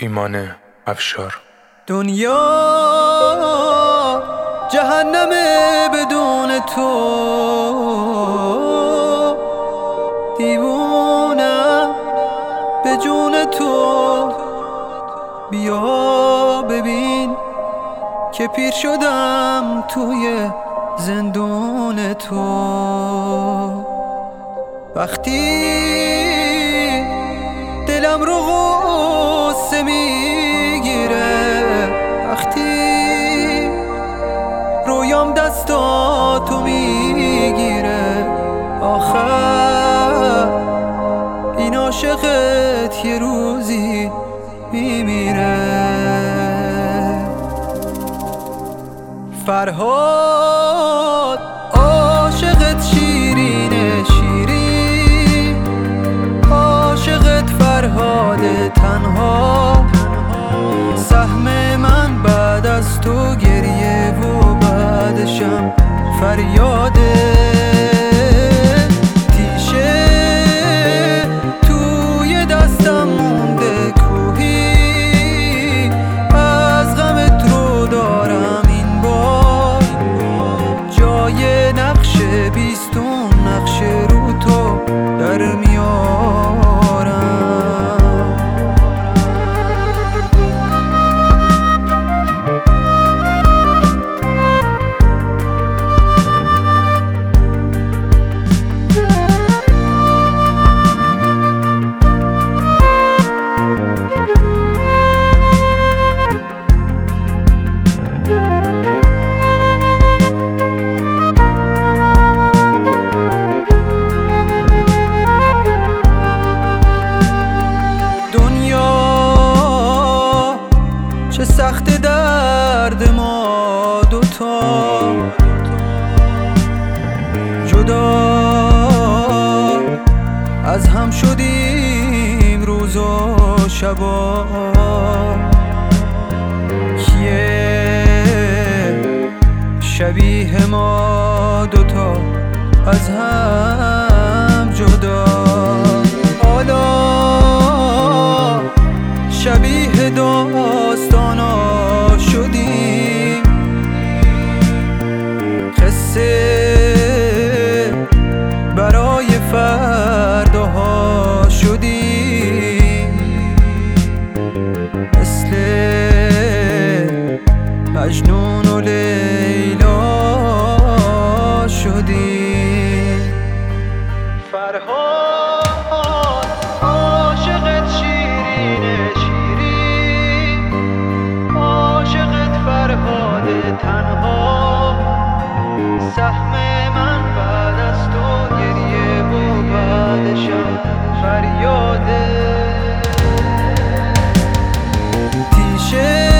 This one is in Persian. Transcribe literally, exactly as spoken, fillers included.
ایمان افشار. دنیا جهنمه بدون تو، دیوونم به جون تو. بیا ببین که پیر شدم توی زندون تو. وقتی دلم رو غصه میگیره، وقتی رویام دستاتو میگیره، آخر این عاشقت یه روزی میمیره. فرهاد عاشقت شیرینه، شیرین عاشقت فرهاد تنها. سهم من بعد از تو گریه و بعدشم فریاده. تیشه توی دستم مونده کوهی، از غمت رو دارم این بار. جای نقش بیستون نقش رو تو در میارم. چه سخت درد ما دوتا، جدا از هم شدیم روز و شبا. کیه شبیه ما دوتا از هم جدا؟ حالا شبیه داستانا شدیم، قصه برای فرداها شدیم. مثل مجنون و لیلا شدیم. فرهاد عاشقت شیرینه، تنها. سهم من بعد از تو گریه و بعدشم فریاده. تیشه